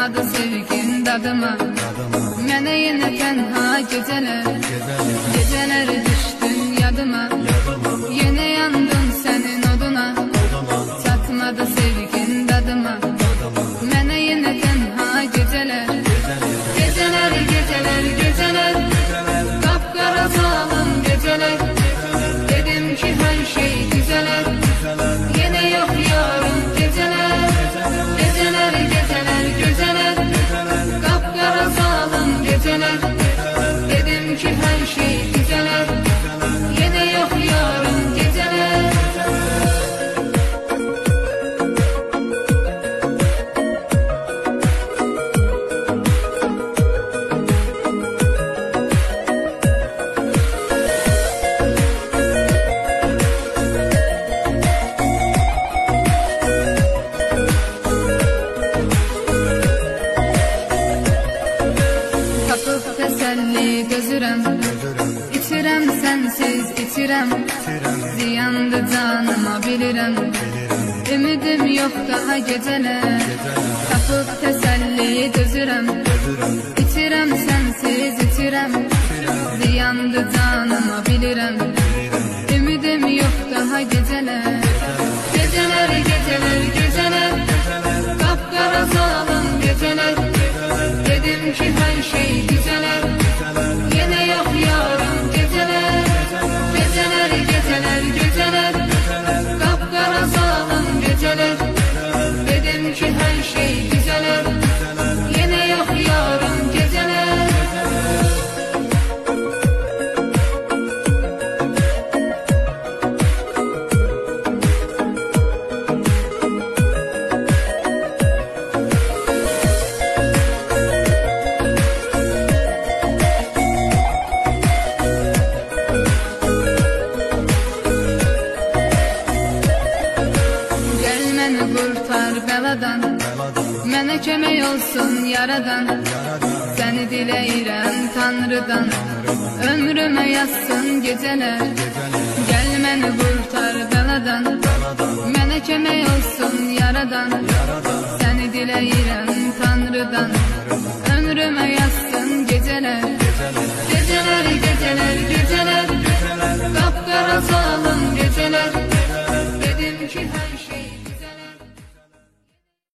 Çatmadı sevgin dadıma, mənə yenə tənha gecələr. Gecələr düşdün yadıma, yenə yandın sənin oduna. Çatmadı sevgin dadıma, mənə yenə tənha gecələr. Gecələr, gecələr, gecələr, qapqara zalım gecələr. Dedim ki hər şey düzələr, yenə yox yarım gecələr. Gecələr, gecələr, gecələr, qapqara zalım gecələr. Dedim ki hər şey düzələr, yenə yox yarım gecələr. Tapıb təsəlli gözürəm, İçirəm sənsiz içirəm, ziyandı canıma bilirəm. Ümidim yox daha gecələr. Tapıb təsəlli gözürəm, İçirəm sənsiz içirəm, ziyandı canıma bilirəm. Ümidim yox daha gecələr. Gecələr, gecələr, gecələr, qapqara zalım gecələr. Dedim ki hər şey düzələr, yenə yox yarım gecələr. Gecələr, gecələr, gecələr, qapqara zalım gecələr. Dedim ki hər şey düzələr, yenə yox yarım gecələr. Qurtar bəladan, mənə kömək olsun yaradan. Səni diləyirəm Tanrıdan, ömrümə yazsın gecələr. Gəl məni qurtar bəladan, mənə kömək olsun yaradan. Səni diləyirəm Tanrıdan, ömrümə